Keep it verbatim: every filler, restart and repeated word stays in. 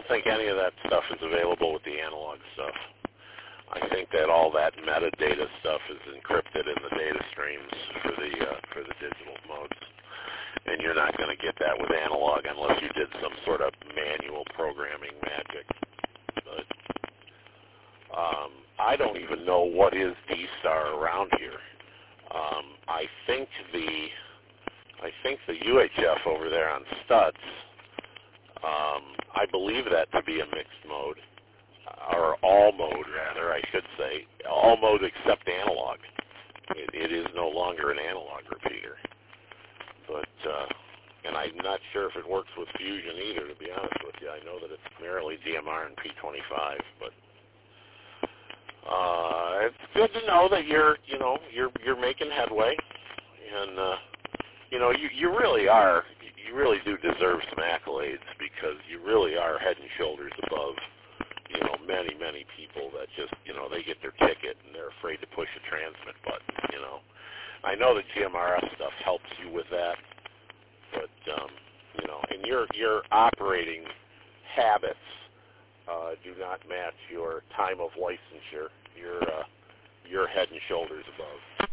don't think any of that stuff is available with the analog stuff. I think that all that metadata stuff is encrypted in the data streams for the uh, for the digital modes, and you're not going to get that with analog unless you did some sort of manual programming magic. But um, I don't even know what is D-Star around here. Um, I think the I think the U H F over there on Stutz, um, I believe that to be a mixed mode, or all mode rather, I should say, all mode except analog. It, it is no longer an analog repeater. But uh, and I'm not sure if it works with Fusion either, to be honest with you. I know that it's merely D M R and P twenty-five, but uh, it's good to know that you're, you know, you're you're making headway, and uh, you know, you you really are, you really do deserve some accolades because you really are head and shoulders above, you know, many many people that just, you know, they get their ticket and they're afraid to push a transmit button. You know, I know the G M R S stuff helps you with that, but um, you know, and your your operating habits uh, do not match your time of licensure. You're uh, you're head and shoulders above.